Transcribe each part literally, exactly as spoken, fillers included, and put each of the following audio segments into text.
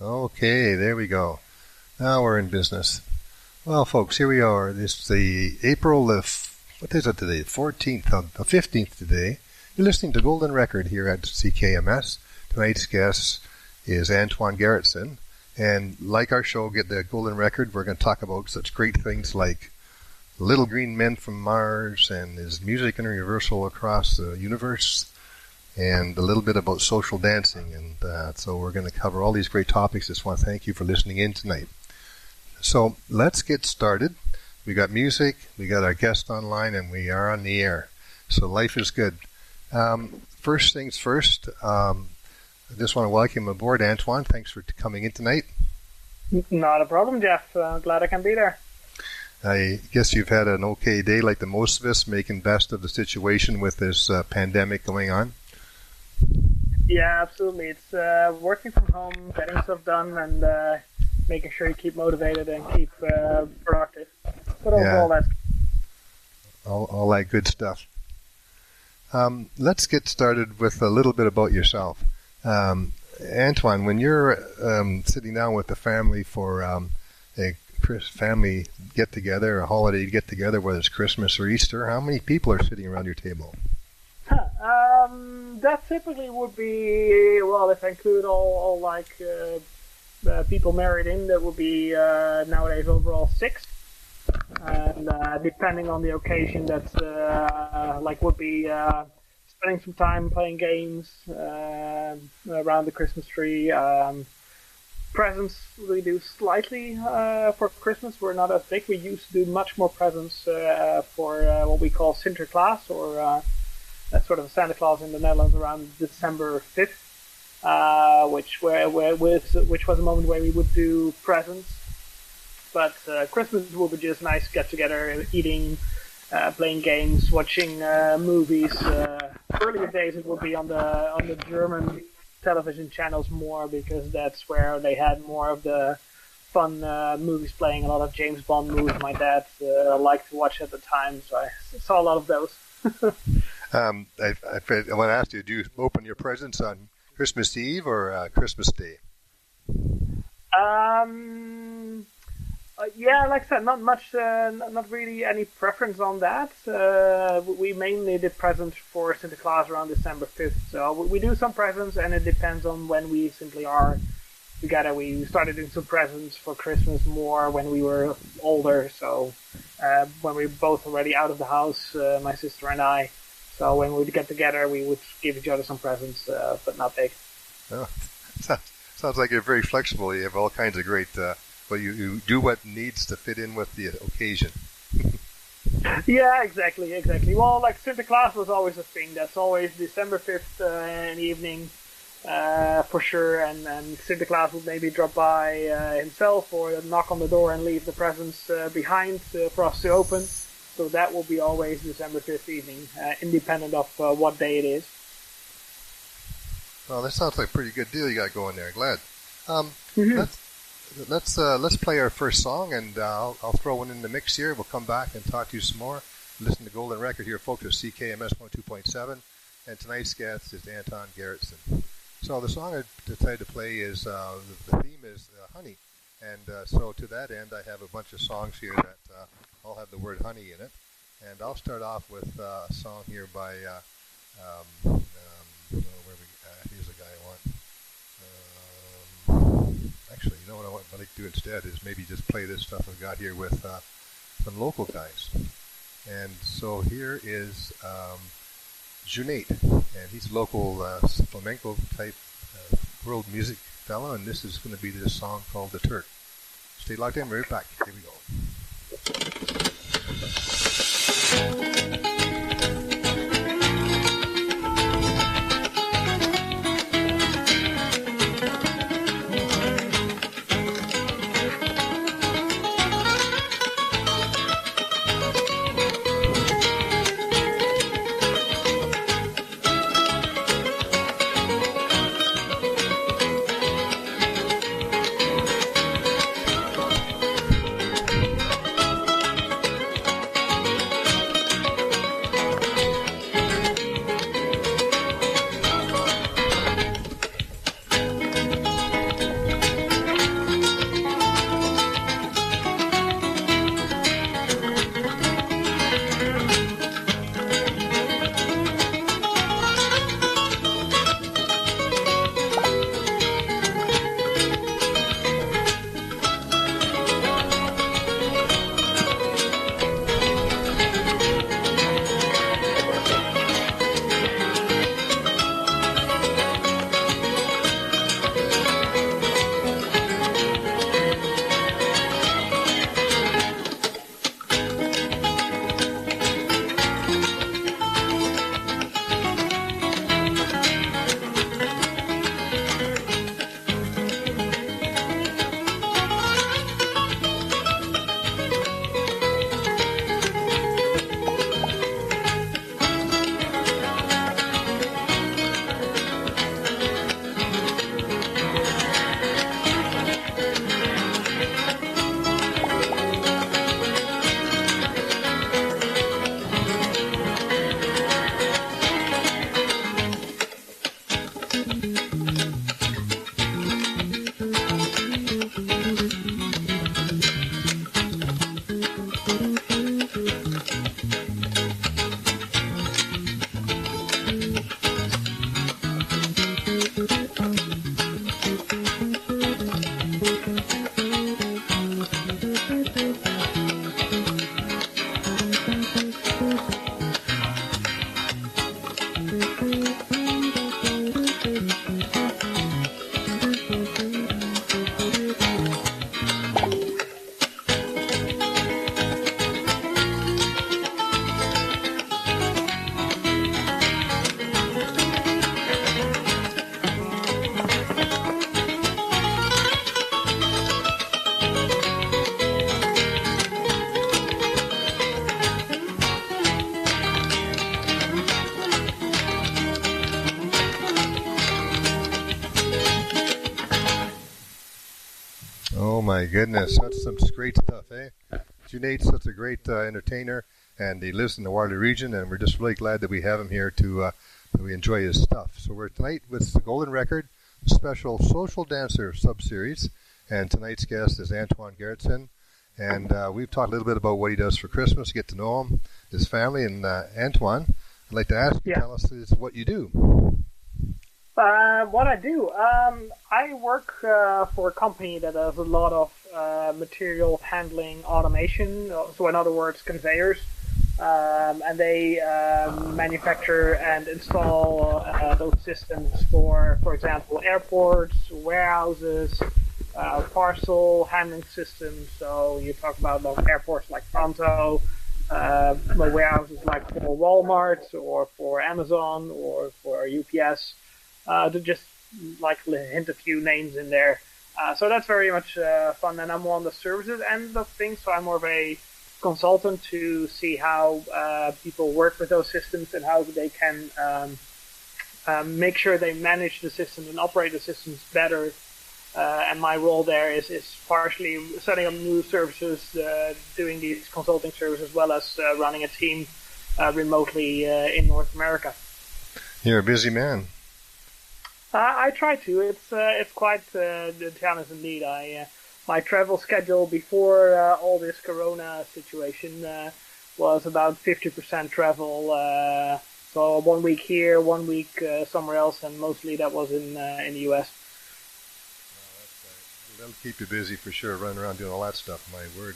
Okay, there we go. Now we're in business. Well, folks, here we are. This is the April, the f- what is it today? fourteenth, uh, the fifteenth today. You're listening to Golden Record here at C K M S. Tonight's guest is Antoine Gerritsen. And like our show, Get the Golden Record, we're going to talk about such great things like Little Green Men from Mars and is music universal across the universe, and a little bit about social dancing. And uh, so we're going to cover all these great topics. Just want to thank you for listening in tonight. So let's get started. We got music, we got our guest online, and we are on the air. So life is good. Um, first things first, um, I just want to welcome aboard Antoine. Thanks for coming in tonight. Not a problem, Jeff. Uh, glad I can be there. I guess you've had an okay day like the most of us, making best of the situation with this uh, pandemic going on. Yeah, absolutely. It's uh, working from home, getting stuff done, and uh, making sure you keep motivated and keep uh, productive. But overall, yeah. that's all, all that good stuff. Um, let's get started with a little bit about yourself. Um, Antoine, when you're um, sitting down with the family for um, a family get-together, a holiday get-together, whether it's Christmas or Easter, how many people are sitting around your table? Huh. Um, that typically would be, well, if I include all, all like uh, uh, people married in, that would be uh, nowadays overall six. And uh, depending on the occasion, that's uh, like would be uh, spending some time playing games uh, around the Christmas tree. Um, presents we do slightly uh, for Christmas. We're not as big. We used to do much more presents uh, for uh, what we call Sinterklaas, or uh, that's sort of Santa Claus in the Netherlands, around December fifth, uh, which where, where was which was a moment where we would do presents. But uh, Christmas will be just nice get together, eating, uh, playing games, watching uh, movies. Uh, earlier days it would be on the on the German television channels more, because that's where they had more of the fun uh, movies playing. A lot of James Bond movies my dad uh, liked to watch at the time, so I saw a lot of those. um, I, I, I want to ask you, do you open your presents on Christmas Eve or uh, Christmas Day? Um... Uh, yeah, like I said, not much, uh, not really any preference on that. Uh, we mainly did presents for Sinterklaas around December fifth. So we do some presents, and it depends on when we simply are together. We started doing some presents for Christmas more when we were older. So uh, when we were both already out of the house, uh, my sister and I. So when we would get together, we would give each other some presents, uh, but not big. Oh, sounds like you're very flexible. You have all kinds of great... Uh But you, you do what needs to fit in with the occasion. Yeah, exactly, exactly. Well, like Sinterklaas was always a thing. That's always December fifth uh, in the evening, uh, for sure. And, and Sinterklaas would maybe drop by uh, himself, or knock on the door and leave the presents uh, behind uh, for us to open. So that will be always December fifth evening, uh, independent of uh, what day it is. Well, that sounds like a pretty good deal you got going there. Glad. Um, mm-hmm. Let's let's uh, let's play our first song, and uh, I'll, I'll throw one in the mix here. We'll come back and talk to you some more. Listen to Golden Record here, folks, at C K M S one oh two point seven, and tonight's guest is Antoine Gerritsen. So the song I decided to play is uh, the, the theme is uh, honey, and uh, so to that end, I have a bunch of songs here that uh, all have the word honey in it, and I'll start off with uh, a song here by uh, um, um, oh, where we, uh, here's a guy I want. Actually, you know what I want, what I like to do instead is maybe just play this stuff I've got here with uh, some local guys. And so here is um, Junate, and he's a local uh, flamenco type uh, world music fellow, and this is going to be this song called The Turk. Stay locked in, we're right back. Here we go. Oh my goodness, that's some great stuff, eh? Nate's such a great uh, entertainer, and he lives in the Waterloo region, and we're just really glad that we have him here to uh, that we enjoy his stuff. So we're tonight with the Golden Record special social dancer sub-series, and tonight's guest is Antoine Gerritsen, and uh, we've talked a little bit about what he does for Christmas, get to know him, his family, and uh, Antoine, I'd like to ask you, yeah. tell us is what you do. Uh, what I do, um, I work uh, for a company that does a lot of uh, material handling automation, so in other words, conveyors, um, and they um, manufacture and install uh, those systems for, for example, airports, warehouses, uh, parcel handling systems. So you talk about those airports like Toronto, uh, warehouses like for Walmart or for Amazon or for U P S. Uh, to just like hint a few names in there. Uh, so that's very much uh, fun, and I'm more on the services end of things, so I'm more of a consultant to see how uh, people work with those systems and how they can um, um, make sure they manage the systems and operate the systems better. Uh, and my role there is, is partially setting up new services, uh, doing these consulting services, as well as uh, running a team uh, remotely uh, in North America. You're a busy man. Uh, I try to. It's uh, it's quite uh, the challenge indeed. I uh, my travel schedule before uh, all this Corona situation uh, was about fifty percent travel. Uh, so one week here, one week uh, somewhere else, and mostly that was in uh, in the U S. Oh, that's, uh, that'll keep you busy for sure. Running around doing all that stuff. My word.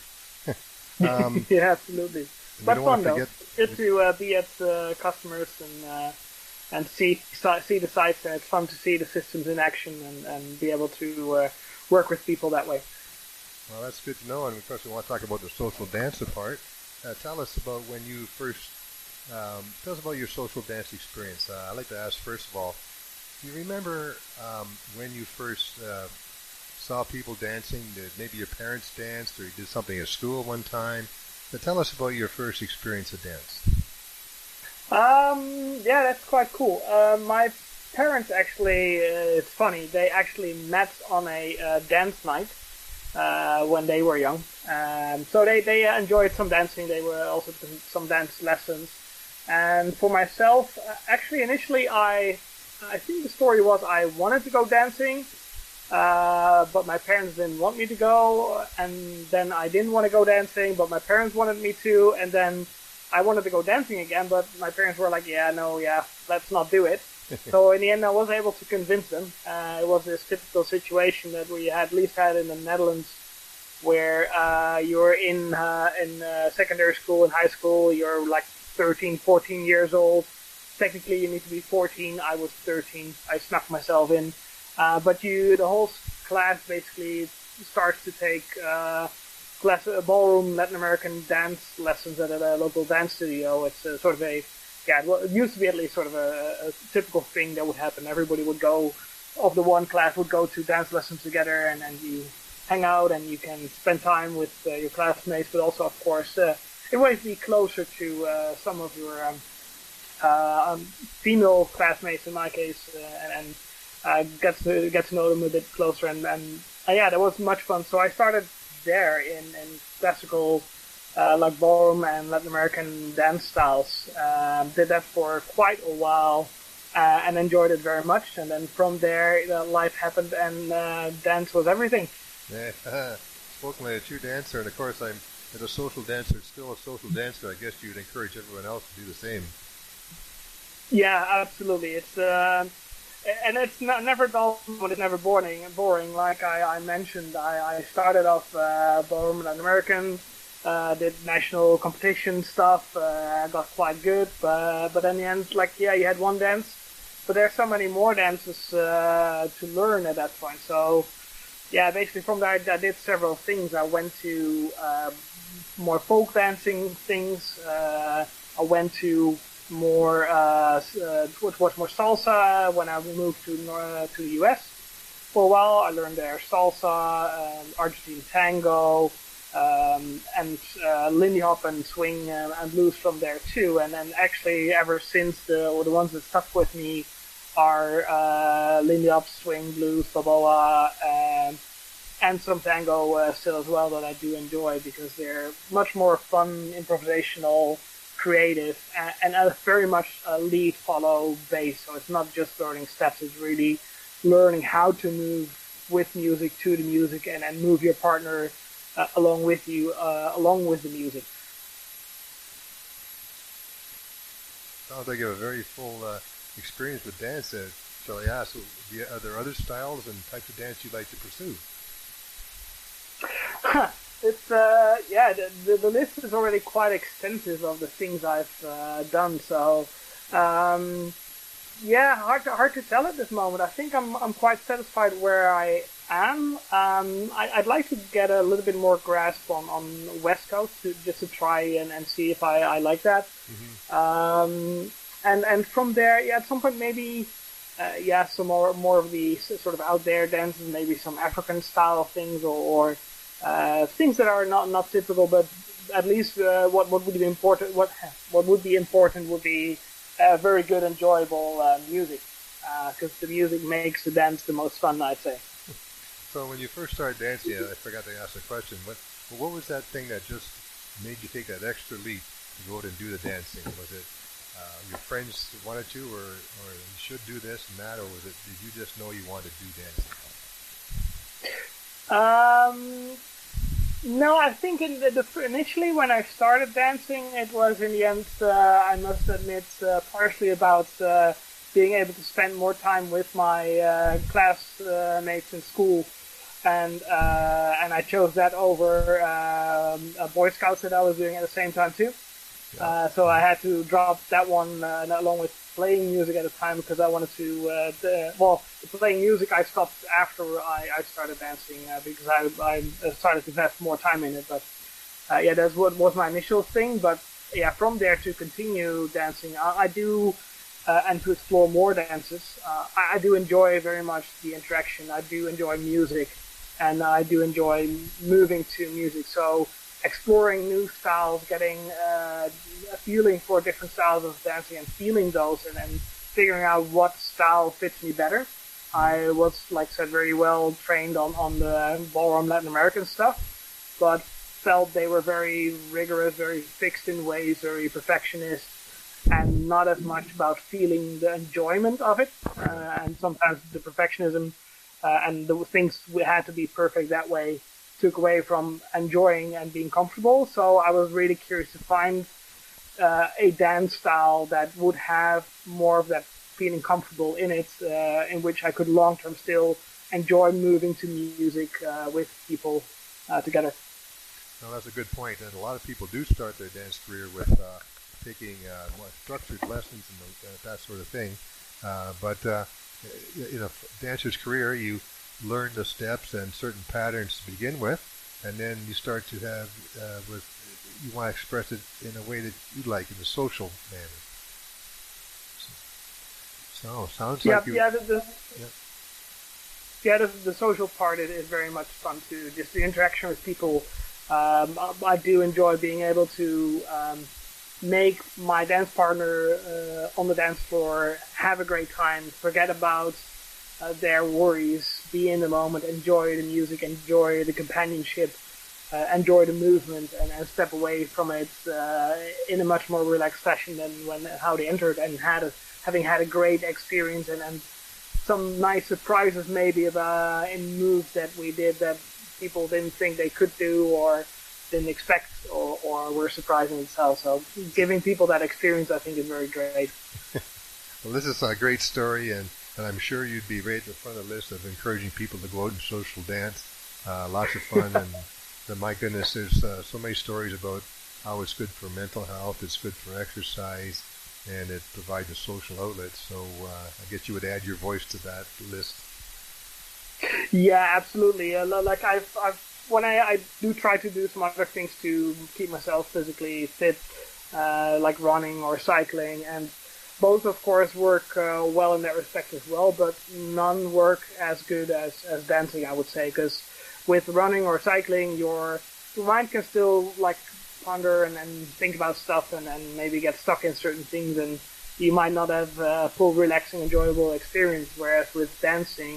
um, yeah, absolutely. But fun though. Good to uh, be at uh, customers and. Uh, And see see the sites, and it's fun to see the systems in action and, and be able to uh, work with people that way. Well, that's good to know. And of course, we want to talk about the social dance part. Uh, tell us about when you first. Um, tell us about your social dance experience. Uh, I'd like to ask first of all, do you remember um, when you first uh, saw people dancing? Did maybe your parents danced, or you did something at school one time? But tell us about your first experience of dance. Um, yeah, that's quite cool. Uh, my parents actually, uh, it's funny, they actually met on a uh, dance night uh, when they were young. Um, so they, they enjoyed some dancing. They were also doing some dance lessons. And for myself, uh, actually, initially, I, I think the story was I wanted to go dancing, uh, but my parents didn't want me to go. And then I didn't want to go dancing, but my parents wanted me to. And then I wanted to go dancing again, but my parents were like, yeah, no, yeah, let's not do it. So in the end, I was able to convince them. Uh, it was this typical situation that we at least had in the Netherlands, where uh, you're in uh, in uh, secondary school and high school, you're like thirteen, fourteen years old. Technically, you need to be fourteen. I was thirteen. I snuck myself in. Uh, but you, the whole class basically starts to take uh, class, uh, ballroom Latin American dance lessons at a local dance studio. It's uh, sort of a, yeah, well, it used to be at least sort of a, a typical thing that would happen. Everybody would go, of the one class would go to dance lessons together, and then you hang out and you can spend time with uh, your classmates, but also, of course, uh, it might be closer to uh, some of your um, uh, um, female classmates in my case, uh, and, and uh, get to get to know them a bit closer. And, and uh, yeah, that was much fun. So I started there in, in classical, uh, like ballroom and Latin American dance styles. Um, did that for quite a while uh, and enjoyed it very much. And then from there, uh, life happened, and uh, dance was everything. Yeah, spoken like a true dancer, and of course I'm as a social dancer, still a social dancer. I guess you'd encourage everyone else to do the same. Yeah, absolutely. It's uh, and it's not, never dull, but it's never boring. Boring, like I, I mentioned, I, I started off uh, ballroom Latin American, uh, did national competition stuff, uh, got quite good, but but in the end, like yeah, you had one dance, but there's so many more dances uh, to learn at that point. So. Yeah, basically from there I did several things. I went to uh, more folk dancing things. Uh, I went to more, uh, uh, what was more salsa when I moved to uh, to the U S for a while. I learned there salsa, um, Argentine tango, um, and uh, Lindy Hop and swing and, and blues from there too. And then actually ever since the or the ones that stuck with me are uh, Lindy Hop, swing, blues, balboa, um, and some tango uh, still as well that I do enjoy because they're much more fun, improvisational, creative, and, and a very much a lead follow base. So it's not just learning steps; it's really learning how to move with music to the music, and then move your partner uh, along with you, uh, along with the music. Sounds like you have a very full uh, experience with dance. Uh, shall I ask, do you, are there other styles and types of dance you'd like to pursue? It's uh, yeah, the, the the list is already quite extensive of the things I've uh, done. So um, yeah, hard to hard to tell at this moment. I think I'm I'm quite satisfied where I am. Um, I, I'd like to get a little bit more grasp on, on West Coast to, just to try and, and see if I, I like that. Mm-hmm. Um, and and from there, yeah, at some point maybe. Uh, yeah, some more more of the sort of out there dances, maybe some African style things, or, or uh, things that are not, not typical, but at least uh, what what would be important what what would be important would be uh, very good, enjoyable uh, music, because uh, the music makes the dance the most fun, I'd say. So when you first started dancing, I forgot to ask a question. What what was that thing that just made you take that extra leap to go out and do the dancing? Was it Uh, your friends wanted to, or, or you should do this and that, or was it, did you just know you wanted to do dancing? Um, no, I think in the, the, initially when I started dancing, it was in the end, uh, I must admit, uh, partially about uh, being able to spend more time with my uh, classmates in school, and uh, and I chose that over um, a Boy Scouts that I was doing at the same time too. Uh, so I had to drop that one uh, along with playing music at the time because I wanted to. Uh, the, well, playing music I stopped after I, I started dancing uh, because I, I started to invest more time in it. But uh, yeah, that's what was my initial thing. But yeah, from there to continue dancing, I, I do, uh, and to explore more dances. Uh, I, I do enjoy very much the interaction. I do enjoy music, and I do enjoy moving to music. So. Exploring new styles, getting uh, a feeling for different styles of dancing and feeling those and then figuring out what style fits me better. I was, like I said, very well trained on, on the ballroom Latin American stuff, but felt they were very rigorous, very fixed in ways, very perfectionist, and not as much about feeling the enjoyment of it. Uh, and sometimes the perfectionism uh, and the things had to be perfect that way took away from enjoying and being comfortable. So I was really curious to find uh, a dance style that would have more of that feeling comfortable in it, uh, in which I could long-term still enjoy moving to music uh, with people uh, together. No, that's a good point. And a lot of people do start their dance career with uh, taking uh, more structured lessons and the, that sort of thing. Uh, but uh, in a dancer's career, you learn the steps and certain patterns to begin with, and then you start to have uh, with you want to express it in a way that you like, in a social manner. So, so sounds yeah, like you. Yeah, the, the, yeah. yeah the, the social part is, is very much fun too. Just the interaction with people. Um, I, I do enjoy being able to um, make my dance partner uh, on the dance floor have a great time, forget about Uh, their worries, be in the moment, enjoy the music, enjoy the companionship, uh, enjoy the movement, and, and step away from it uh, in a much more relaxed fashion than when how they entered, and had a, having had a great experience and, and some nice surprises maybe about, in moves that we did that people didn't think they could do or didn't expect or, or were surprising themselves. So giving people that experience, I think, is very great. Well, this is a great story, and And I'm sure you'd be right at the front of the list of encouraging people to go out and social dance. Uh, lots of fun. And the, my goodness, there's uh, so many stories about how it's good for mental health, it's good for exercise, and it provides a social outlet. So uh, I guess you would add your voice to that list. Yeah, absolutely. Uh, like I've, I've when I, I do try to do some other things to keep myself physically fit, uh, like running or cycling, and both, of course, work uh, well in that respect as well, but none work as good as, as dancing, I would say, because with running or cycling, your, your mind can still like ponder and, and think about stuff and, and maybe get stuck in certain things, and you might not have a full, relaxing, enjoyable experience, whereas with dancing,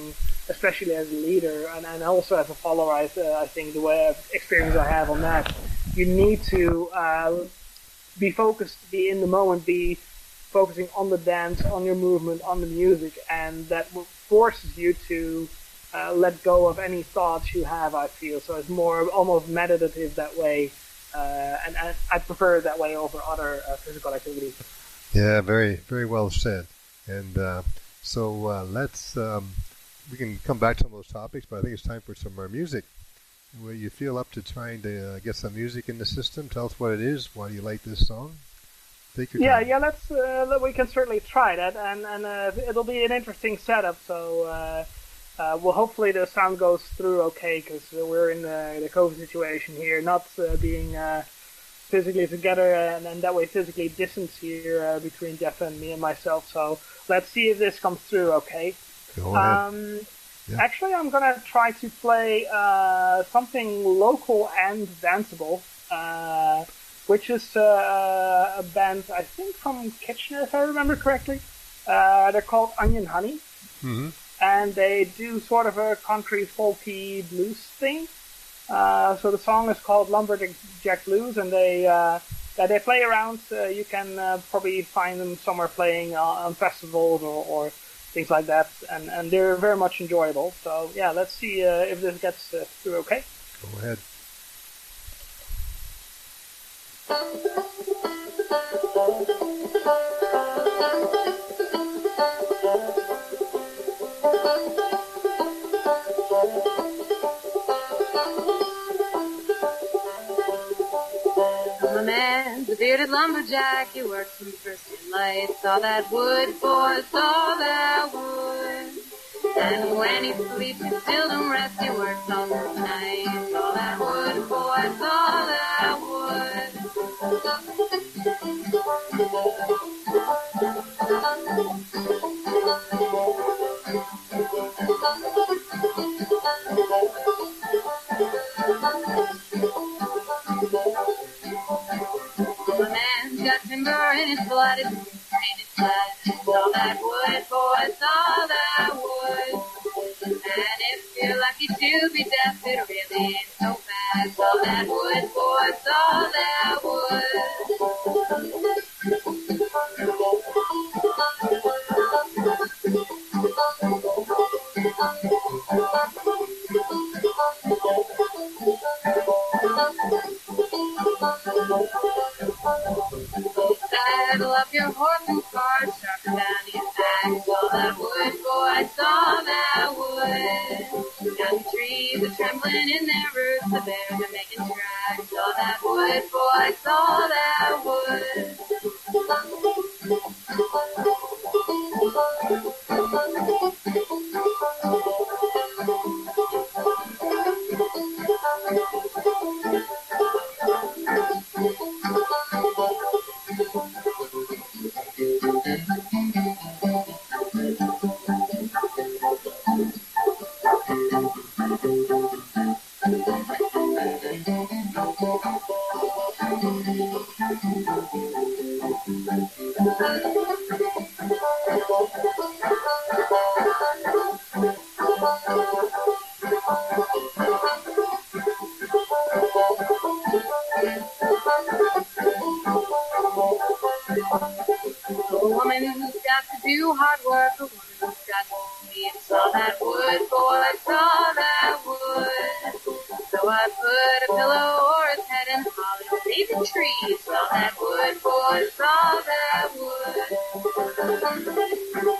especially as a leader and, and also as a follower. I, uh, I think the way experience I have on that, you need to uh, be focused, be in the moment, be focusing on the dance, on your movement, on the music, and that forces you to uh, let go of any thoughts you have, I feel. So it's more almost meditative that way, uh, and, and I prefer it that way over other uh, physical activities. Yeah, very, very well said. And uh, so uh, let's, um, we can come back to some of those topics, but I think it's time for some more music. Will you feel up to trying to uh, get some music in the system? Tell us what it is, why you like this song. Take your yeah, time. yeah, let's, uh, we can certainly try that, and, and uh, it'll be an interesting setup, so uh, uh, well, hopefully the sound goes through okay, because we're in the, the COVID situation here, not uh, being uh, physically together, and, and that way physically distance here uh, between Jeff and me and myself, so let's see if this comes through okay. Go ahead. Um, yeah. Actually, I'm going to try to play uh, something local and danceable, uh, which is uh, a band, I think, from Kitchener, if I remember correctly. Uh, they're called Onion Honey, Mm-hmm. and they do sort of a country folky blues thing. Uh, so the song is called Lumberjack Blues, and they uh, yeah, they play around. Uh, you can uh, probably find them somewhere playing uh, on festivals or, or things like that, and, and they're very much enjoyable. So yeah, let's see uh, if this gets uh, through okay. Go ahead. The man's a bearded lumberjack, he works from first to light. Saw that wood, boy, saw that wood. And when he sleeps, he still don't rest, he works all through the night. Saw that wood, boy, saw that wood. The man's got timber in his blood, it's painted blood. Saw that wood, boy, saw that wood. And if you're lucky to be deaf, it really ain't so bad. Saw that wood, boy, saw that wood. Saddle up your horse and cart, sharpen down your back. Saw that wood, boy, saw that wood. Down the trees are trembling in their roots, the bears are making tracks. Saw that wood, boy, saw that wood. A woman who's got to do hard work, a woman who's got to eat. Saw that wood, boy, saw that wood. So I put a pillow or his head in holly beneath the tree. Saw that wood, boy, saw that wood.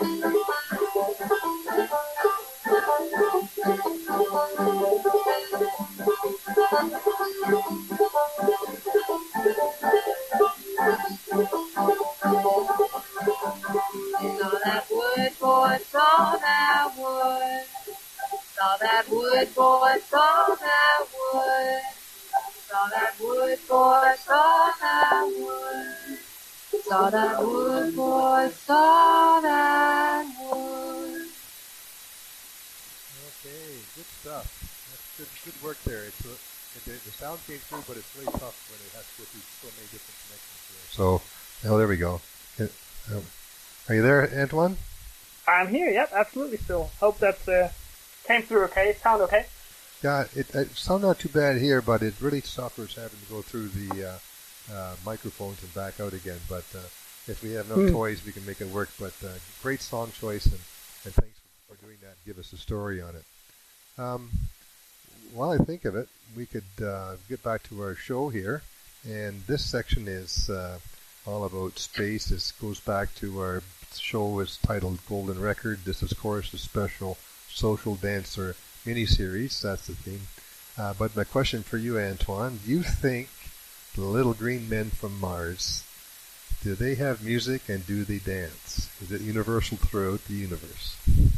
Saw that wood, boy, saw that wood. Saw that wood, boy, saw that wood. Saw that wood, boy, saw that wood. Saw that wood, boy, saw that wood. Okay, good stuff. That's good, good work there. It's a, it, the, the sound came through, but it's really tough when it has to go through so many different connections here. So, oh, there we go. It, um, are you there, Antoine? I'm here, yep, absolutely still. Hope that uh, came through okay. Sound okay? Yeah, it, it sounds not too bad here, but it really suffers having to go through the uh, uh, microphones and back out again. But uh, if we have enough Mm. toys, we can make it work. But uh, great song choice, and, and thanks for doing that and give us a story on it. Um, while I think of it, we could uh, get back to our show here. And this section is uh, all about space. This goes back to our show is titled Golden Record. This is, of course, a special social dancer mini-series. That's the theme. Uh, but my question for you, Antoine, do you think the little green men from Mars, do they have music and do they dance? Is it universal throughout the universe?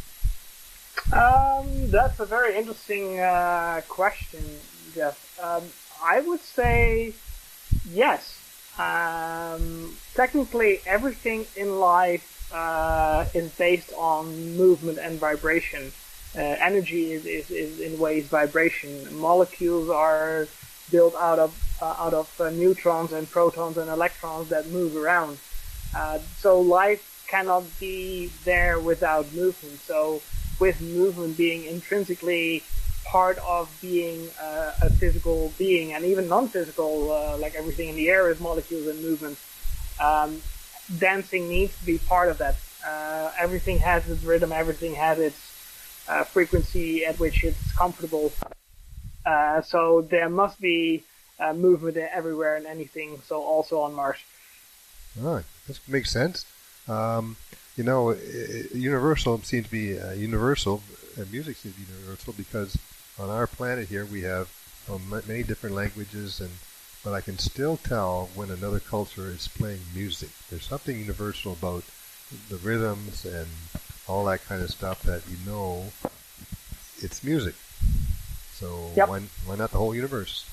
Um, that's a very interesting uh, question, Jeff. Um, I would say yes. Um, technically, everything in life uh, is based on movement and vibration. Uh, energy is, is, is in ways vibration. Molecules are built out of uh, out of uh, neutrons and protons and electrons that move around. Uh, so life cannot be there without movement. So with movement being intrinsically part of being uh, a physical being, and even non-physical, uh, like everything in the air is molecules and movement, um, dancing needs to be part of that. Uh, everything has its rhythm, everything has its uh, frequency at which it's comfortable. Uh, so there must be uh, movement everywhere and anything, so also on Mars. All right, this makes sense. Um, you know, universal seems to be uh, universal, and music seems to be universal because on our planet here we have um, many different languages, and but I can still tell when another culture is playing music. There's something universal about the rhythms and all that kind of stuff that you know it's music. So Yep. why, why not the whole universe?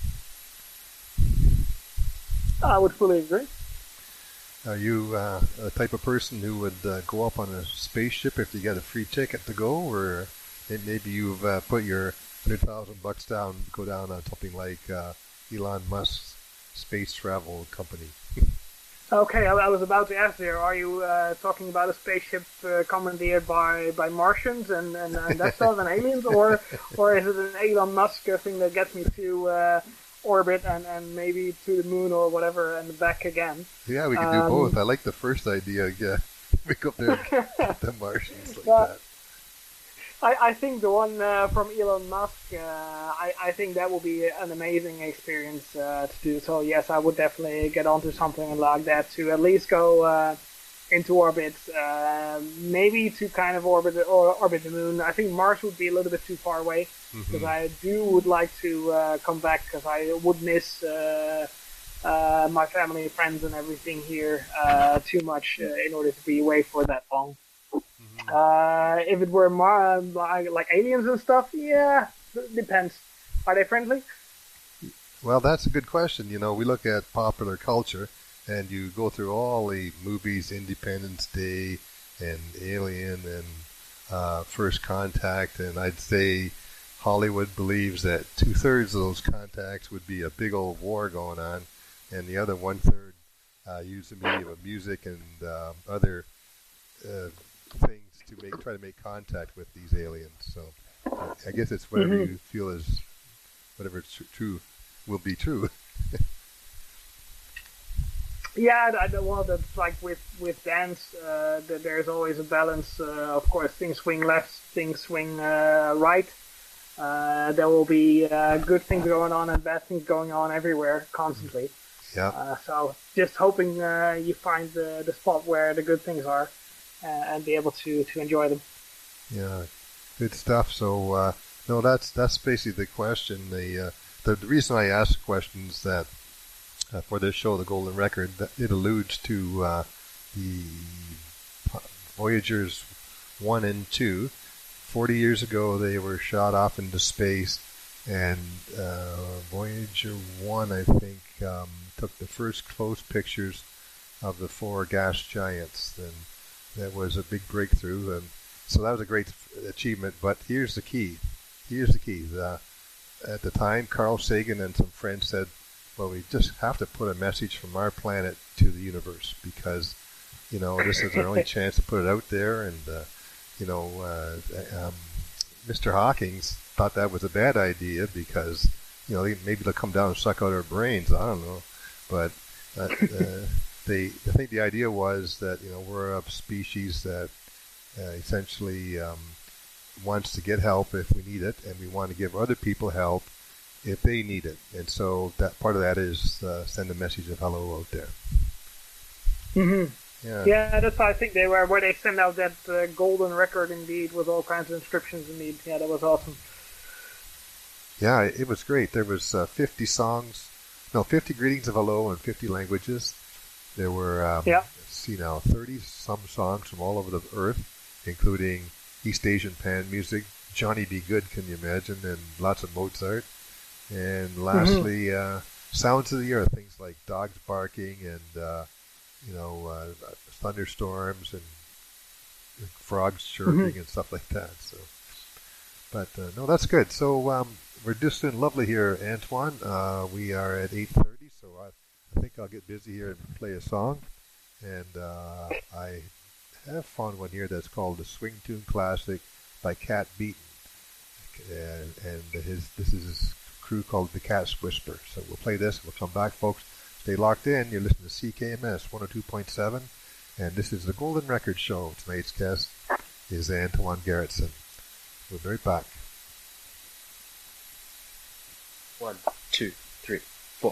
I would fully agree. Are you uh, a type of person who would uh, go up on a spaceship if you got a free ticket to go, or maybe you've uh, put your hundred thousand bucks down, go down on something like uh, Elon Musk's space travel company? Okay, I, I was about to ask there, are you uh, talking about a spaceship uh, commandeered by, by Martians and, and, and that stuff and aliens, or or is it an Elon Musk thing that gets me to uh, orbit and, and maybe to the moon or whatever and back again? Yeah, we could Um, do both. I like the first idea. Yeah, we go up there and get the Martians like Yeah. that. I, I think the one uh, from Elon Musk, uh, I, I think that will be an amazing experience uh, to do. So yes, I would definitely get onto something like that to at least go uh, into orbit, uh, maybe to kind of orbit or orbit the moon. I think Mars would be a little bit too far away because Mhm. I do would like to uh, come back because I would miss uh, uh, my family, friends, and everything here uh, too much uh, in order to be away for that long. Uh, if it were Mar- like, like aliens and stuff, yeah, d- depends. Are they friendly? Well, that's a good question. You know, we look at popular culture, and you go through all the movies, Independence Day, and Alien, and uh, First Contact, and I'd say Hollywood believes that two-thirds of those contacts would be a big old war going on, and the other one-third uh, use the medium of music and uh, other uh, things to make try to make contact with these aliens. So uh, I guess it's whatever Mhm. you feel is whatever is tr- true will be true. Yeah, I don't want that. Like with with dance, uh, that there's always a balance. Uh, of course, things swing left, things swing uh, right. Uh, there will be uh, good things going on and bad things going on everywhere, constantly. Yeah. Uh, so just hoping uh, you find the the spot where the good things are, uh, and be able to to enjoy them. Yeah, good stuff. So uh, no, that's that's basically the question. The uh, the, the reason I ask questions that uh, for this show, the Golden Record, that it alludes to uh, the Voyagers one and two. Forty years ago, they were shot off into space, and uh, Voyager one, I think, um, took the first close pictures of the four gas giants, and that was a big breakthrough. And so that was a great achievement. But here's the key. Here's the key. The, at the time, Carl Sagan and some friends said, well, we just have to put a message from our planet to the universe because, you know, this is our only chance to put it out there. And, uh, you know, uh, um, Mister Hawkins thought that was a bad idea because, you know, maybe they'll come down and suck out our brains. I don't know. But uh, uh, they, I think the idea was that, you know, we're a species that uh, essentially um, wants to get help if we need it, and we want to give other people help if they need it. And so that part of that is uh, send a message of hello out there. Mm-hmm. Yeah. Yeah, that's how I think they were, where they sent out that uh, golden record indeed with all kinds of inscriptions indeed. Yeah, that was awesome. Yeah, it was great. There was uh, fifty songs, no, fifty greetings of hello in fifty languages. There were, um, yeah. let's see now, thirty-some songs from all over the earth, including East Asian pan music, Johnny B. Good, can you imagine, and lots of Mozart. And lastly, mm-hmm. uh, sounds of the earth, things like dogs barking and, uh, you know, uh, thunderstorms and frogs chirping mm-hmm. and stuff like that. So, but uh, no, that's good. So um, we're just doing lovely here, Antoine. Uh, we are at eight thirty, so I, I think I'll get busy here and play a song. And uh, I have found one here that's called the Swing Tune Classic by Cat Beaton, and, and his this is his crew called the Cat's Whisper. So we'll play this. We'll come back, folks. Stay locked in. You're listening to C K M S one oh two point seven, and this is the Golden Record Show. Tonight's guest is Antoine Gerritsen. We'll be right back. One, two, three, four.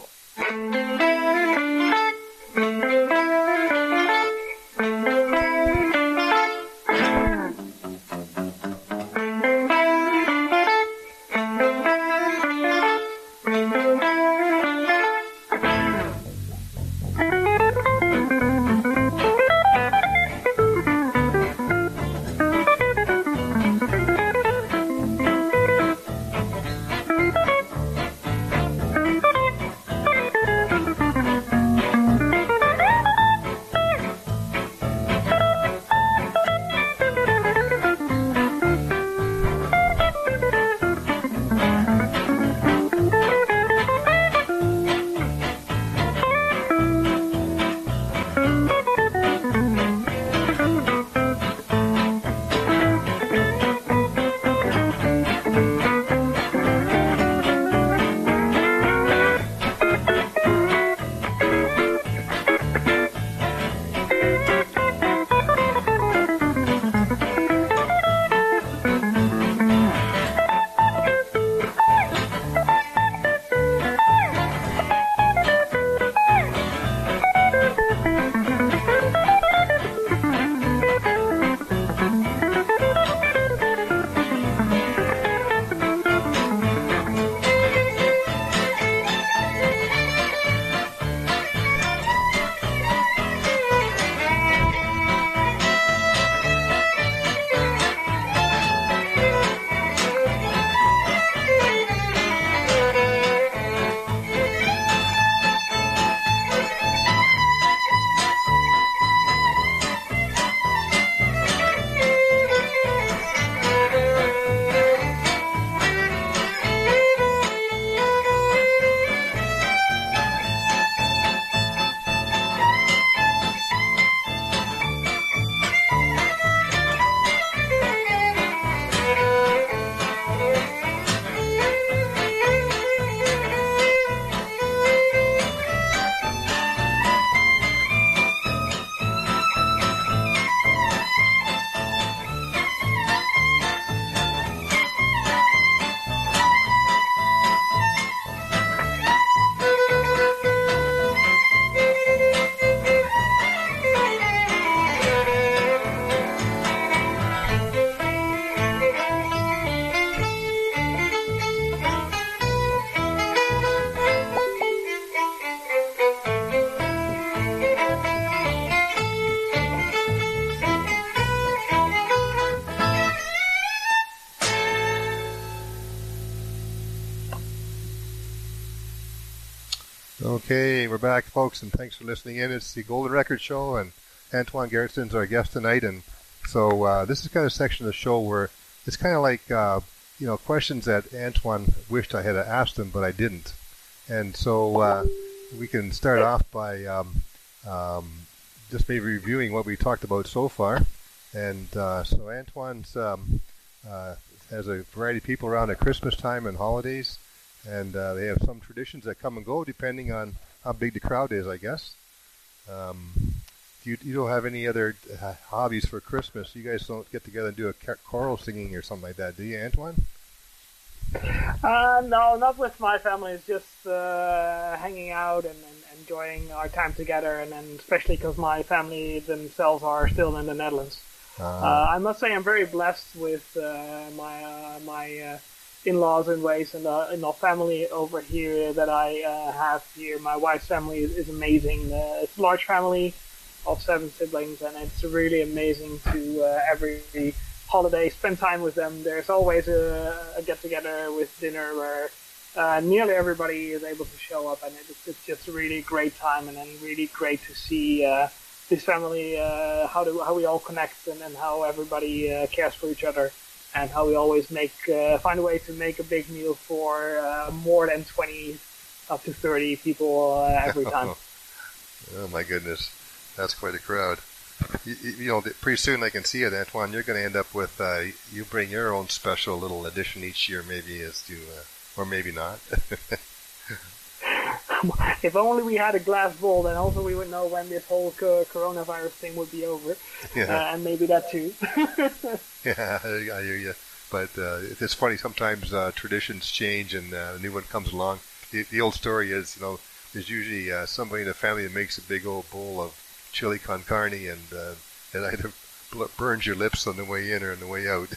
Okay, we're back, folks, and thanks for listening in. It's the Golden Record Show, and Antoine Gerritsen's our guest tonight. And so uh, this is kind of a section of the show where it's kind of like, uh, you know, questions that Antoine wished I had asked him, but I didn't. And so uh, we can start off by um, um, just maybe reviewing what we talked about so far. And uh, so Antoine's um, uh, has a variety of people around at Christmas time and holidays, and uh, they have some traditions that come and go depending on how big the crowd is, I guess. Um, you, you don't have any other uh, hobbies for Christmas? You guys don't get together and do a choral singing or something like that, do you, Antoine? Uh, no, not with my family. It's just uh, hanging out and, and enjoying our time together, and then especially because my family themselves are still in the Netherlands. Uh, uh, I must say I'm very blessed with uh, my uh, my uh, in-laws and ways and uh, in-law family over here that I uh, have here. My wife's family is, is amazing. Uh, it's a large family of seven siblings, and it's really amazing to uh, every holiday spend time with them. There's always a, a get-together with dinner where uh, nearly everybody is able to show up, and it's, it's just a really great time, and then really great to see uh, this family, uh, how do how we all connect, and, and how everybody uh, cares for each other, and how we always make uh, find a way to make a big meal for uh, more than twenty up to thirty people uh, every time. Oh my goodness, that's quite a crowd. You, you know, pretty soon I can see it, Antoine. You're going to end up with uh, you bring your own special little addition each year, maybe as to, uh, or maybe not. If only we had a glass bowl, then also we would know when this whole coronavirus thing would be over, yeah. uh, and maybe that too. Yeah, I hear you. But uh, it's funny. Sometimes uh, traditions change, and uh, a new one comes along. The, the old story is, you know, there's usually uh, somebody in the family that makes a big old bowl of chili con carne, and uh, it either burns your lips on the way in or on the way out.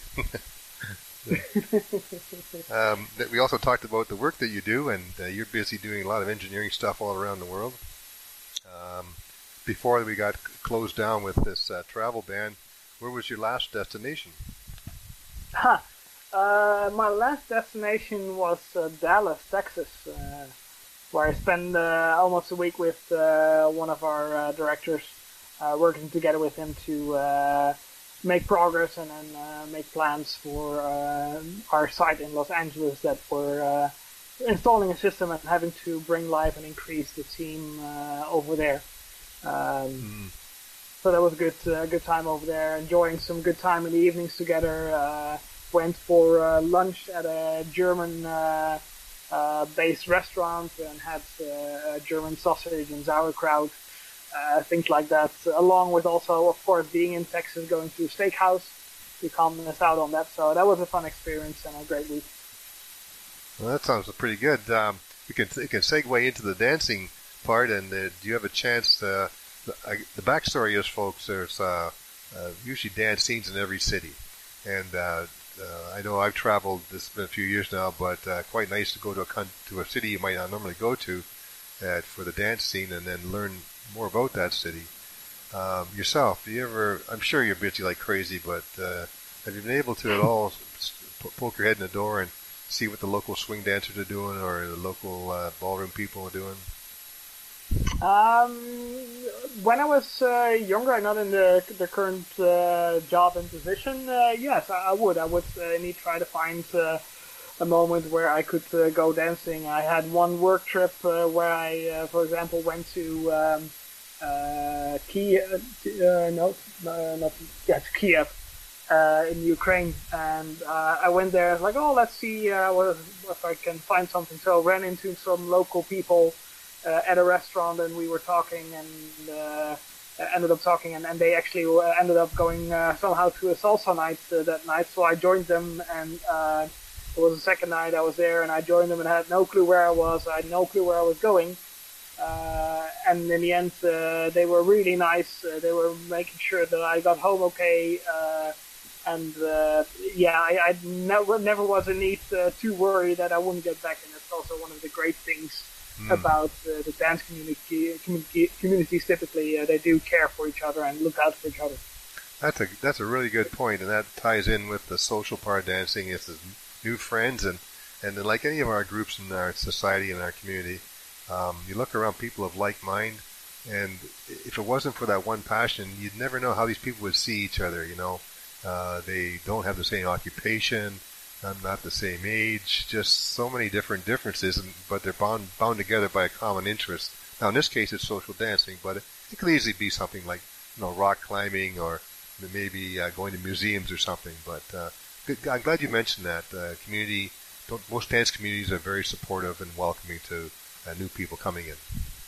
um, we also talked about the work that you do, and uh, you're busy doing a lot of engineering stuff all around the world. Um, before we got closed down with this uh, travel ban, where was your last destination? Huh. Uh, my last destination was uh, Dallas, Texas, uh, where I spent uh, almost a week with uh, one of our uh, directors, uh, working together with him to uh, make progress and then uh, make plans for uh, our site in Los Angeles that we're uh, installing a system and having to bring live and increase the team uh, over there. Um, mm. So that was a good, uh, good time over there, enjoying some good time in the evenings together. Uh, went for uh, lunch at a German uh, Uh, based restaurant and had uh, German sausage and sauerkraut, uh, things like that, along with also, of course, being in Texas, going to a steakhouse. We can't miss out on that, so that was a fun experience and a great week. Well, that sounds pretty good. Um, we can we can segue into the dancing part, and uh, do you have a chance? Uh, the, uh, the backstory is, folks, there's uh, uh, usually dance scenes in every city, and uh, Uh, I know I've traveled, this has been a few years now, but uh, quite nice to go to a con- to a city you might not normally go to uh, for the dance scene and then learn more about that city. Um, yourself, do you ever, I'm sure you're busy like crazy, but uh, have you been able to at all p- poke your head in the door and see what the local swing dancers are doing or the local uh, ballroom people are doing? Um, when I was uh, younger, not in the the current uh, job and position, uh, yes, I, I would. I would uh, need try to find uh, a moment where I could uh, go dancing. I had one work trip uh, where I, uh, for example, went to um, uh, Kiev, uh, no, uh, not yeah, to Kiev uh, in Ukraine, and uh, I went there. Like, oh, let's see uh, what, if I can find something. So I ran into some local people Uh, at a restaurant, and we were talking and uh, ended up talking, and, and they actually uh, ended up going uh, somehow to a salsa night uh, that night. So I joined them, and uh, it was the second night I was there, and I joined them and had no clue where I was. I had no clue where I was going. Uh, and in the end, uh, they were really nice. Uh, they were making sure that I got home okay. Uh, and uh, yeah, I, I never never was a need uh, to worry that I wouldn't get back. And that's also one of the great things Mm. about uh, the dance community. community communities typically, uh, they do care for each other and look out for each other. That's a that's a really good point, and that ties in with the social part of dancing. It's the new friends, and and then like any of our groups in our society and our community, um, you look around people of like mind, and if it wasn't for that one passion, you'd never know how these people would see each other. You know, uh, they don't have the same occupation. I'm not the same age, just so many different differences, and, but they're bound bound together by a common interest. Now, in this case, it's social dancing, but it, it could easily be something like, you know, rock climbing or maybe uh, going to museums or something. But uh, good, I'm glad you mentioned that. Uh, community, don't, most dance communities are very supportive and welcoming to uh, new people coming in.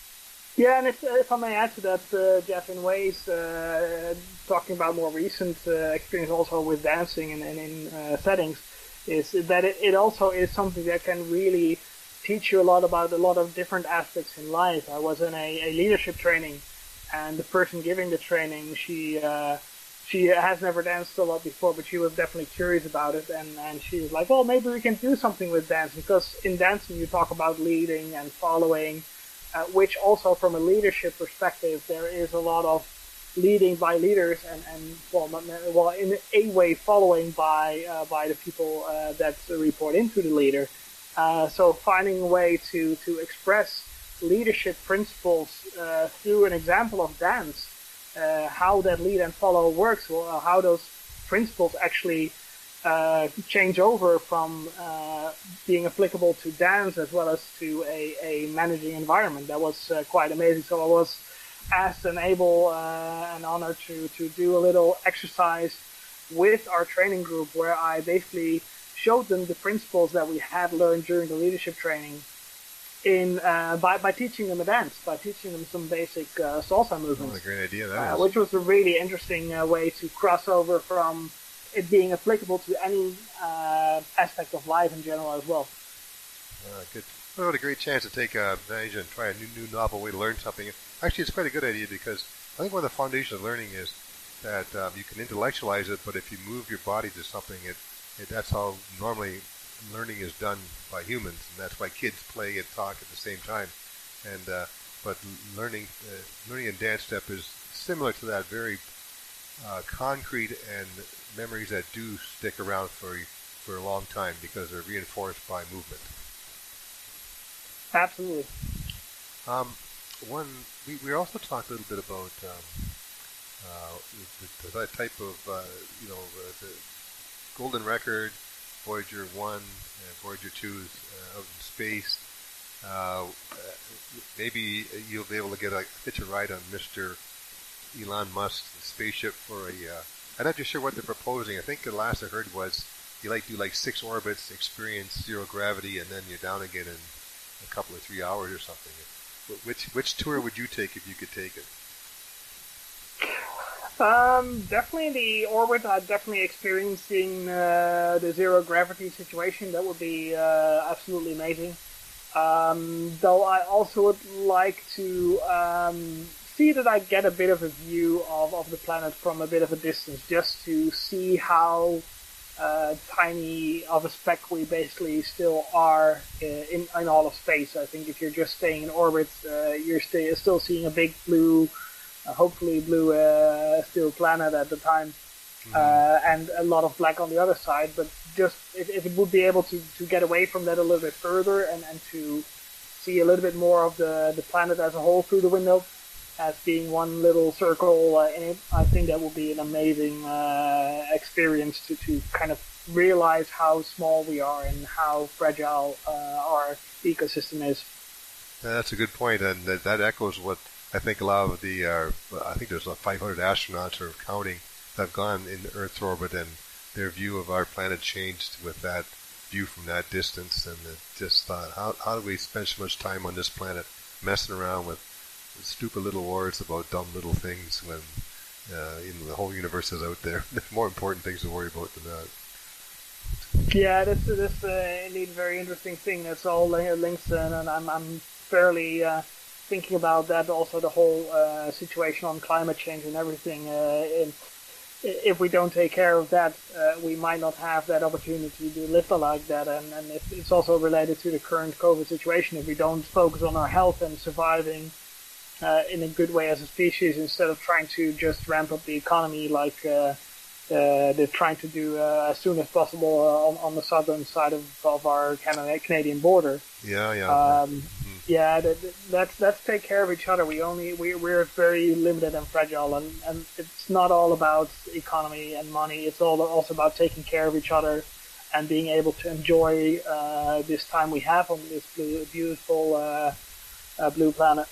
Yeah, and if, if I may add to that, uh, Jeff, in ways, uh, talking about more recent uh, experience also with dancing and, and in uh, settings, is that it, it also is something that can really teach you a lot about a lot of different aspects in life. I was in a, a leadership training, and the person giving the training, she uh, she has never danced a lot before, but she was definitely curious about it, and, and she was like, well, maybe we can do something with dance, because in dancing you talk about leading and following, uh, which also from a leadership perspective, there is a lot of leading by leaders and, and well, not, well, in a way following by uh, by the people uh, that report into the leader. Uh, so finding a way to, to express leadership principles uh, through an example of dance, uh, how that lead and follow works, or how those principles actually uh, change over from uh, being applicable to dance as well as to a, a managing environment. That was uh, quite amazing. So I was asked and able uh, and honored to, to do a little exercise with our training group where I basically showed them the principles that we had learned during the leadership training in uh, by, by teaching them a dance, by teaching them some basic uh, salsa movements. What a great idea that uh, is. Which was a really interesting uh, way to cross over from it being applicable to any uh, aspect of life in general as well. Uh, good. Well, what a great chance to take advantage and try a new, new novel way to learn something. Actually, it's quite a good idea because I think one of the foundations of learning is that um, you can intellectualize it, but if you move your body to something, it It, that's how normally learning is done by humans, and that's why kids play and talk at the same time. And uh, but learning, uh, learning in dance step is similar to that, very uh, concrete and memories that do stick around for for a long time because they're reinforced by movement. Absolutely. Um, one we we also talked a little bit about um, uh, the, the type of uh, you know uh, the Golden Record, Voyager one, and Voyager two is uh, out in space. Uh, maybe you'll be able to get a hitch a ride on Mister Elon Musk's spaceship for a. Uh, I'm not too sure what they're proposing. I think the last I heard was you like do like six orbits, experience zero gravity, and then you're down again in a couple of three hours or something. Which which tour would you take if you could take it? Um, definitely the orbit. I'm definitely experiencing uh, the zero gravity situation. That would be uh, absolutely amazing. Um, though I also would like to um, see that I get a bit of a view of, of the planet from a bit of a distance, just to see how uh, tiny of a speck we basically still are in, in all of space. I think if you're just staying in orbit, uh, you're stay, still seeing a big blue Uh, hopefully blue uh, still planet at the time, mm-hmm. uh, and a lot of black on the other side. But just if, if it would be able to, to get away from that a little bit further and, and to see a little bit more of the, the planet as a whole through the window as being one little circle uh, in it, I think that would be an amazing uh, experience to, to kind of realize how small we are and how fragile uh, our ecosystem is. Yeah, that's a good point, and that, that echoes what I think a lot of the, uh, I think there's like five hundred astronauts or counting that have gone in Earth's orbit, and their view of our planet changed with that view from that distance. And it just thought, how how do we spend so much time on this planet messing around with stupid little wars about dumb little things when uh, you know, the whole universe is out there? There's more important things to worry about than that. Yeah, that's that's uh, indeed a very interesting thing. That's all links in, and I'm I'm fairly. Uh, thinking about that, also the whole uh, situation on climate change and everything. Uh, in, if we don't take care of that, uh, we might not have that opportunity to live like that. And, and it, it's also related to the current COVID situation. If we don't focus on our health and surviving uh, in a good way as a species, instead of trying to just ramp up the economy like uh, uh, they're trying to do uh, as soon as possible uh, on, on the southern side of, of our Canada, Canadian border. Yeah, yeah. Um, Yeah, that, let's let's take care of each other. We only we we're very limited and fragile, and, and it's not all about economy and money. It's all also about taking care of each other and being able to enjoy uh, this time we have on this blue, beautiful uh, uh, blue planet.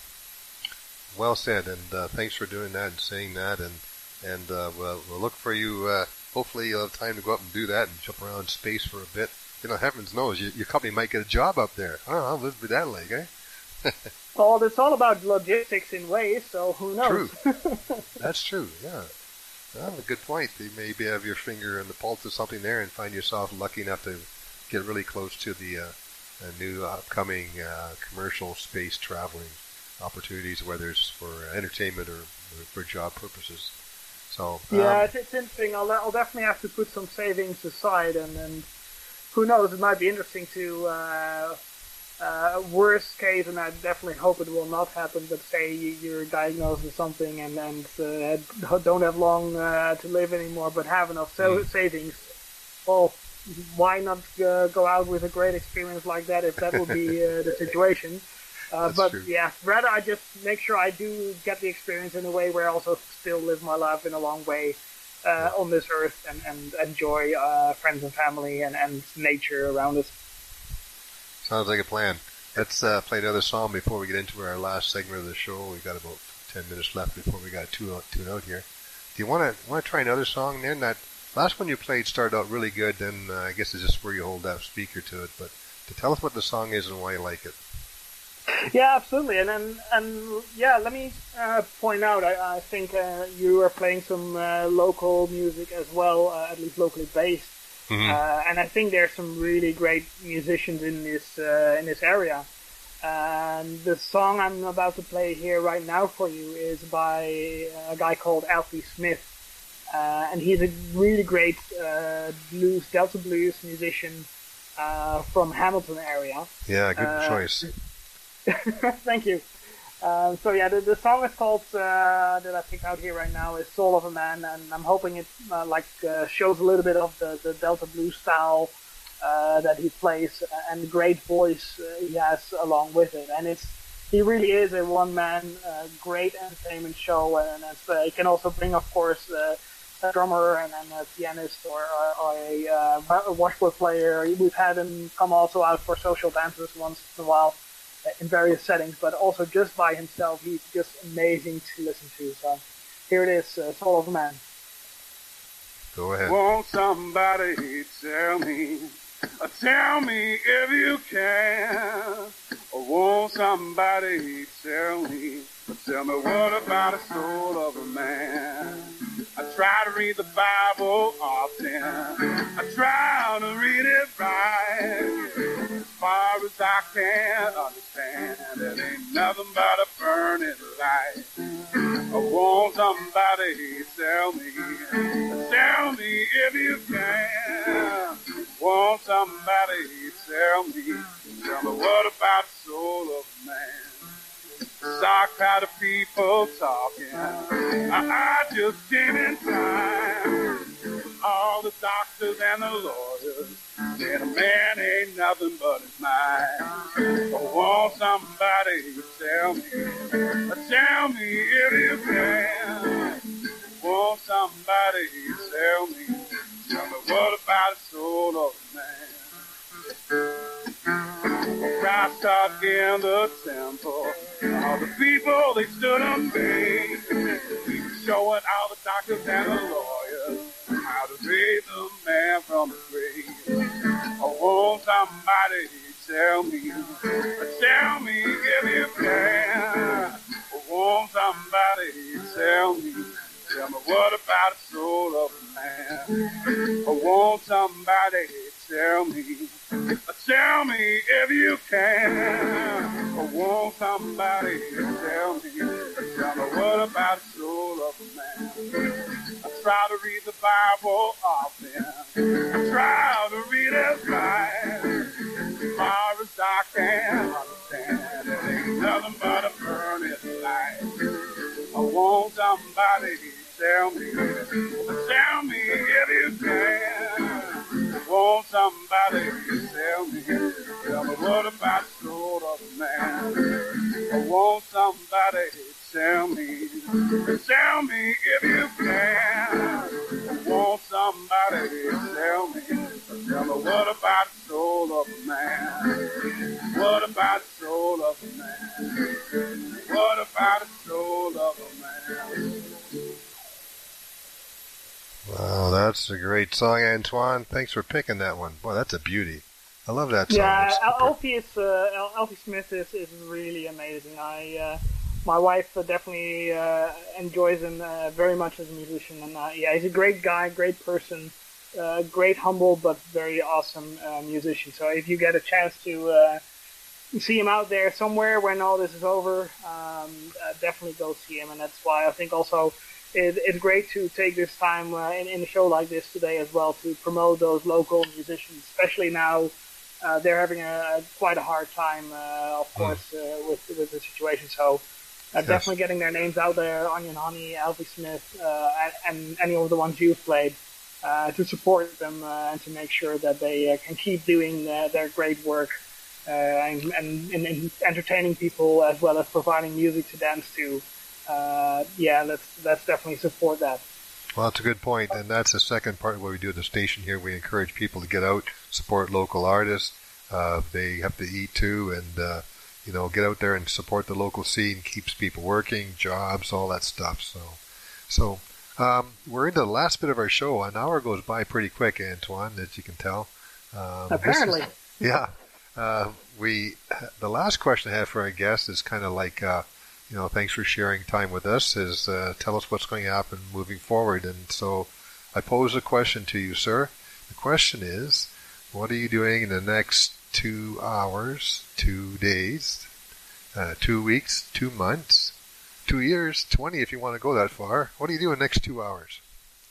Well said, and uh, thanks for doing that and saying that, and and uh, we'll, we'll look for you uh, hopefully you'll have time to go up and do that and jump around space for a bit. You know, heavens knows, you, your company might get a job up there. I don't know, live with that like, eh? Well, it's all about logistics in ways, so who knows? True. That's true, yeah. Well, a good point. You maybe have your finger on the pulse of something there and find yourself lucky enough to get really close to the uh, uh, new upcoming uh, commercial space traveling opportunities, whether it's for entertainment or, or for job purposes. So yeah, um, it's, it's interesting. I'll, I'll definitely have to put some savings aside, and, and who knows, it might be interesting to, uh, uh, worst case, and I definitely hope it will not happen, but say you, you're diagnosed with something and, and uh, don't have long uh, to live anymore, but have enough so- mm. savings. Well, why not uh, go out with a great experience like that if that would be uh, the situation? Uh, but true. yeah, rather I just make sure I do get the experience in a way where I also still live my life in a long way uh, on this earth and, and enjoy uh, friends and family and, and nature around us. Sounds like a plan. Let's uh, play another song before we get into our last segment of the show. We've got about ten minutes left before we got two out, two out here. Do you want to want to try another song then? That last one you played started out really good, then uh, I guess it's just where you hold that speaker to it. But to tell us what the song is and why you like it. Yeah, absolutely. And and, and yeah, let me uh, point out, I, I think uh, you are playing some uh, local music as well, uh, at least locally based. Mm-hmm. Uh, and I think there's some really great musicians in this uh, in this area. And the song I'm about to play here right now for you is by a guy called Alfie Smith. Uh, and he's a really great uh, blues, Delta blues musician uh, from Hamilton area. Yeah, good uh, choice. Thank you. Um, so yeah, the, the song is called uh, that I picked out here right now is "Soul of a Man," and I'm hoping it uh, like uh, shows a little bit of the, the Delta blues style uh, that he plays and the great voice uh, he has along with it. And it's he really is a one man uh, great entertainment show, and it's, uh, he can also bring, of course, uh, a drummer and, and a pianist or, or, or a, uh, a washboard player. We've had him come also out for social dances once in a while in various settings, but also just by himself, he's just amazing to listen to. So here it is, uh, Soul of a Man. Go ahead. Won't somebody tell me, uh, tell me if you can, or won't somebody tell me, uh, tell me what about the soul of a man? I try to read the Bible often, I try to read it right. As far as I can understand, it ain't nothing but a burning light. I want somebody to tell me, tell me if you can. Want somebody to tell me, tell me what about the soul of a man? Saw a crowd of people talking, I, I just came in time. All the doctors and the lawyers said a man ain't nothing but his mind. I want somebody to tell me, tell me if you can. Want somebody to tell me, tell me what about the soul of a man? Christ stuck in the temple, all the people they stood amazed. He was showing all the doctors and the lawyers how to raise the man from the grave. I want somebody to tell me, tell me if you can. I want somebody to tell me, tell me what about the soul of a man? I want somebody to tell me, tell me if you can. I want somebody to tell me, tell me what about the soul of a man? I try to read the Bible often, I try to read it right. As far as I can understand, it ain't nothing but a burning light. I want somebody to tell me, tell me if you can. I want somebody to tell me, tell me what about the soul of a man? I want somebody to tell me, tell me if you can. I want somebody to tell me, tell me what about the soul of a man? What about the soul of a man? What about the soul of a man? Wow, that's a great song, Antoine. Thanks for picking that one. Boy, that's a beauty. I love that song. Yeah, It's Al- super- Alfie is uh, Al- Alfie Smith is, is really amazing. I uh, my wife uh, definitely uh, enjoys him uh, very much as a musician, and uh, yeah, he's a great guy, great person, uh, great humble but very awesome uh, musician. So if you get a chance to uh, see him out there somewhere when all this is over, um, uh, definitely go see him. And that's why I think also it, it's great to take this time uh, in, in a show like this today as well to promote those local musicians, especially now. Uh, they're having a, a quite a hard time, uh, of course, uh, with with the situation. So, uh, Yes. definitely getting their names out there: Onion Honey, Alfie Smith, uh, and, and any of the ones you've played, uh, to support them uh, and to make sure that they uh, can keep doing uh, their great work uh, and, and, and, and entertaining people as well as providing music to dance to. Uh, yeah, let's let's definitely support that. Well, that's a good point, and that's the second part of what we do at the station here. We encourage people to get out, support local artists. Uh, they have to eat too, and uh, you know, get out there and support the local scene. Keeps people working, jobs, all that stuff. So, so um, we're into the last bit of our show. An hour goes by pretty quick, Antoine, as you can tell. Um, this is- Apparently. yeah. Uh, we the last question I have for our guests is kind of like. Uh, You know, thanks for sharing time with us. Is uh, tell us what's going to happen moving forward. And so, I pose a question to you, sir. The question is, what are you doing in the next two hours, two days, uh, two weeks, two months, two years, twenty if you want to go that far? What are you doing next two hours?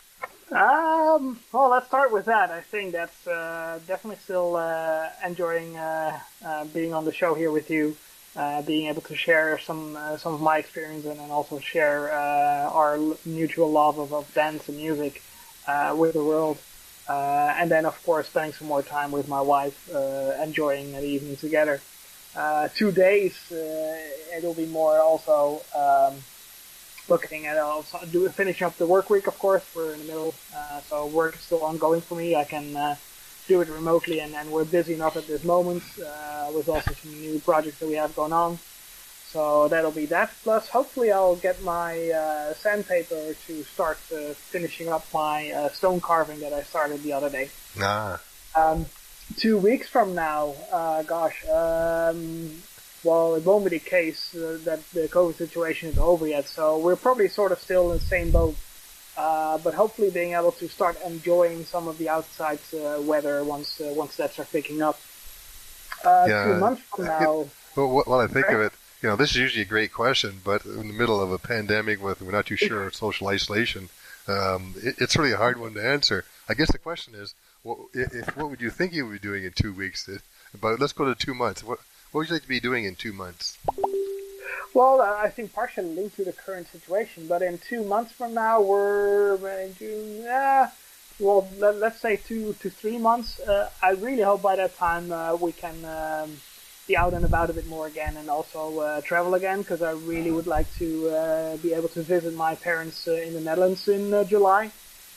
Um, well, let's start with that. I think that's uh, definitely still uh, enjoying uh, uh, being on the show here with you, uh, being able to share some uh, some of my experience and then also share uh, our l- mutual love of, of dance and music uh, with the world. Uh, and then, of course, spending some more time with my wife, uh, enjoying the evening together. Uh, two days, uh, it'll be more also um, looking at also do, finishing up the work week, of course. We're in the middle, uh, so work is still ongoing for me. I can uh, do it remotely, and, and we're busy enough at this moment uh, with also some new projects that we have going on. So that'll be that. Plus, hopefully, I'll get my uh, sandpaper to start uh, finishing up my uh, stone carving that I started the other day. Ah, Um, two weeks from now, uh, gosh, um, well, it won't be the case uh, that the COVID situation is over yet, so we're probably sort of still in the same boat. Uh, but hopefully being able to start enjoying some of the outside uh, weather once uh, once that starts picking up. Uh, Yeah. Two months from now, well, wh- while I think of it, you know, this is usually a great question, but in the middle of a pandemic with we're not too sure of social isolation, um, it, it's really a hard one to answer. I guess the question is, what, if, what would you think you would be doing in two weeks? But let's go to two months. What, what would you like to be doing in two months? well, uh, I think partially linked to the current situation, but in two months from now, we're in June, yeah, well, let, let's say two to three months. Uh, I really hope by that time uh, we can um, be out and about a bit more again and also uh, travel again, because I really would like to uh, be able to visit my parents uh, in the Netherlands in uh, July,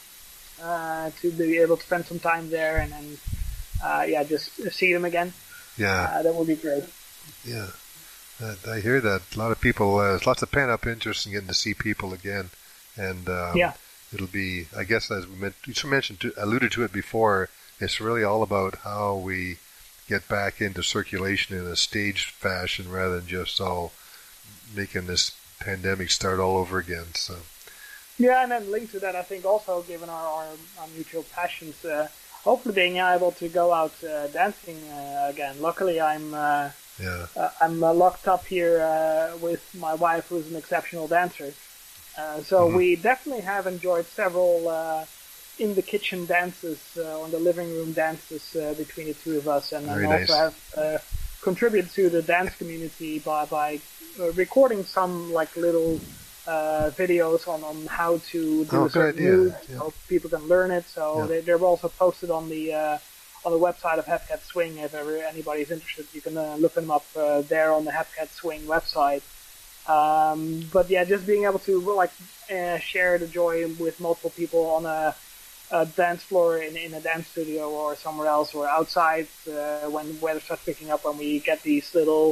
uh, to be able to spend some time there and then, uh, yeah, just see them again. Yeah, Uh, that would be great. yeah. Uh, I hear that a lot of people, uh, there's lots of pent-up interest in getting to see people again, and um, Yeah. it'll be, I guess, as we meant, you mentioned, to, alluded to it before. It's really all about how we get back into circulation in a staged fashion rather than just all making this pandemic start all over again. So, Yeah, and then linked to that, I think also given our, our, our mutual passions, uh, hopefully being able to go out uh, dancing uh, again. Luckily, I'm uh, yeah, uh, I'm uh, locked up here uh, with my wife, who's an exceptional dancer. Uh, so Mhm. we definitely have enjoyed several uh, in the kitchen dances, uh, or the living room dances uh, between the two of us, and then Very also nice. have uh, contributed to the dance community by by uh, recording some like little uh, videos on, on how to do Oh, a good certain idea. move, Yeah. so people can learn it. So Yeah. they, they're also posted on the uh, on the website of Hepcat Swing. If ever anybody's interested, you can uh, look them up uh, there on the Hepcat Swing website. Um, but yeah, just being able to like uh, share the joy with multiple people on a, a dance floor in, in a dance studio or somewhere else or outside uh, when weather starts picking up, when we get these little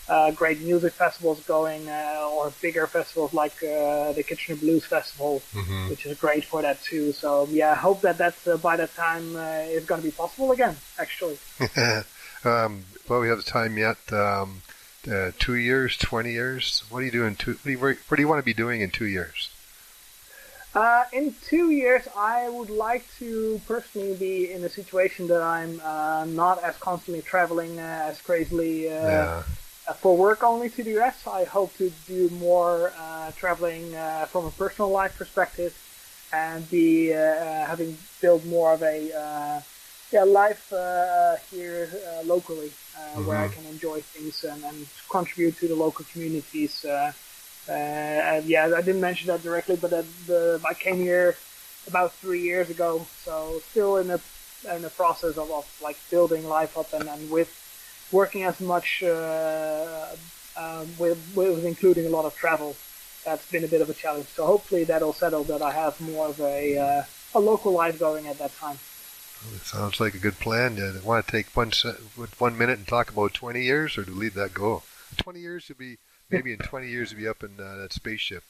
uh, great music festivals going, uh, or bigger festivals like uh, the Kitchener Blues Festival, Mm-hmm. which is great for that too. So yeah, I hope that that uh, by that time uh, is going to be possible again. Actually, um, well, we have the time yet. Um, uh, two years, twenty years. What do you do in two? What do you, what do you want to be doing in two years? uh, in two years, I would like to personally be in a situation that I'm uh, not as constantly traveling uh, as crazily. Uh, Yeah. Uh, for work only to the U S. I hope to do more uh, traveling uh, from a personal life perspective, and be uh, having built more of a uh, yeah life uh, here uh, locally, uh, Mm-hmm. where I can enjoy things and, and contribute to the local communities. Uh, uh, and yeah, I didn't mention that directly, but uh, the, I came here about three years ago, so still in the in the process of, of like building life up, and, and with working as much uh, um, with, with including a lot of travel. That's been a bit of a challenge. So hopefully that'll settle that I have more of a uh, a local life going at that time. Well, it sounds like a good plan. Do you want to take one se- one minute and talk about twenty years, or to leave that go? Twenty years to be maybe in twenty years to be up in uh, that spaceship.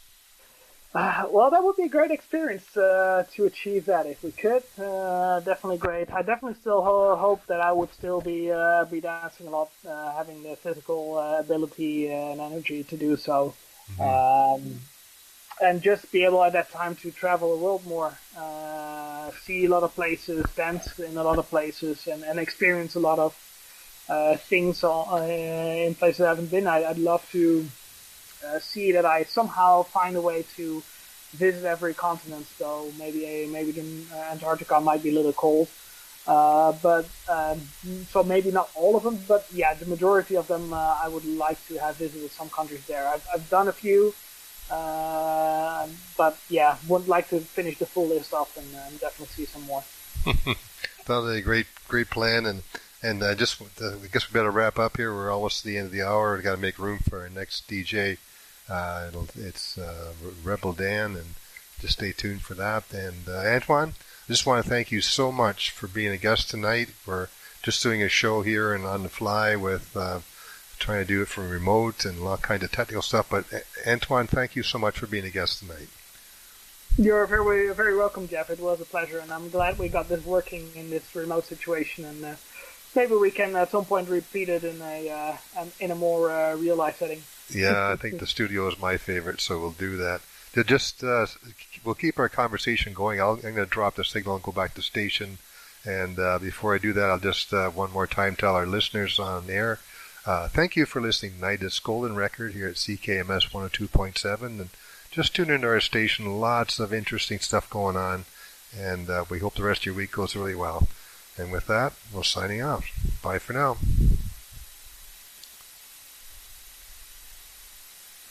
Uh, well, that would be a great experience uh, to achieve that if we could. Uh, definitely great. I definitely still ho- hope that I would still be uh, be dancing a lot, uh, having the physical uh, ability and energy to do so, Mm-hmm. um, and just be able at that time to travel the world more, uh, see a lot of places, dance in a lot of places, and, and experience a lot of uh, things on, uh, in places I haven't been. I, I'd love to. Uh, see that I somehow find a way to visit every continent. So maybe a, maybe the, uh, Antarctica might be a little cold, uh, but um, so maybe not all of them. But yeah, the majority of them uh, I would like to have visited some countries there. I've, I've done a few, uh, but yeah, would like to finish the full list off and um, definitely see some more. Sounds like a great great plan, and and uh, just uh, I guess we better wrap up here. We're almost at the end of the hour. We got to make room for our next D J. Uh, it'll, it's uh, Rebel Dan, and just stay tuned for that. And uh, Antoine, I just want to thank you so much for being a guest tonight. We're just doing a show here and on the fly with uh, trying to do it from remote and all kind of technical stuff. But uh, Antoine, thank you so much for being a guest tonight. You're very very welcome, Jeff. It was a pleasure, and I'm glad we got this working in this remote situation. And uh, maybe we can at some point repeat it in a uh, in a more uh, real life setting. Yeah, I think the studio is my favorite, so we'll do that. To just uh, we'll keep our conversation going. I'll, I'm going to drop the signal and go back to station. And uh, before I do that, I'll just uh, one more time tell our listeners on air, uh, thank you for listening tonight. It's Golden Record here at C K M S one oh two point seven, and just tune into our station. Lots of interesting stuff going on, and uh, we hope the rest of your week goes really well. And with that, we're signing off. Bye for now.